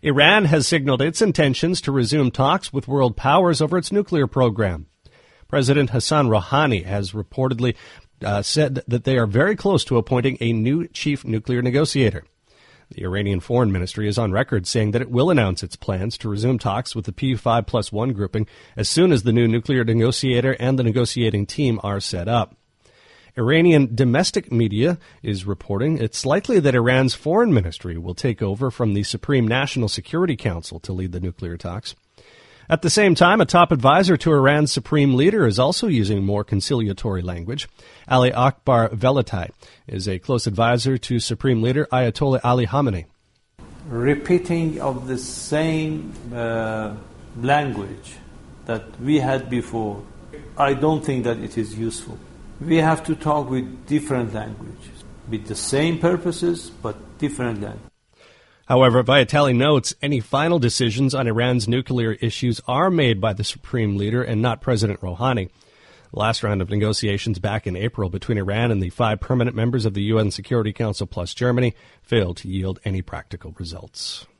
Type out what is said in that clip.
Iran has signaled its intentions to resume talks with world powers over its nuclear program. President Hassan Rouhani has reportedly said that they are very close to appointing a new chief nuclear negotiator. The Iranian Foreign Ministry is on record saying that it will announce its plans to resume talks with the P5+1 grouping as soon as the new nuclear negotiator and the negotiating team are set up. Iranian domestic media is reporting it's likely that Iran's foreign ministry will take over from the Supreme National Security Council to lead the nuclear talks. At the same time, a top advisor to Iran's supreme leader is also using more conciliatory language. Ali Akbar Velatai is a close advisor to Supreme Leader Ayatollah Ali Khamenei. Repeating of the same language that we had before, I don't think that it is useful. We have to talk with different languages, with the same purposes, but different languages. However, Vitaly notes any final decisions on Iran's nuclear issues are made by the supreme leader and not President Rouhani. The last round of negotiations back in April between Iran and the 5 permanent members of the UN Security Council plus Germany failed to yield any practical results.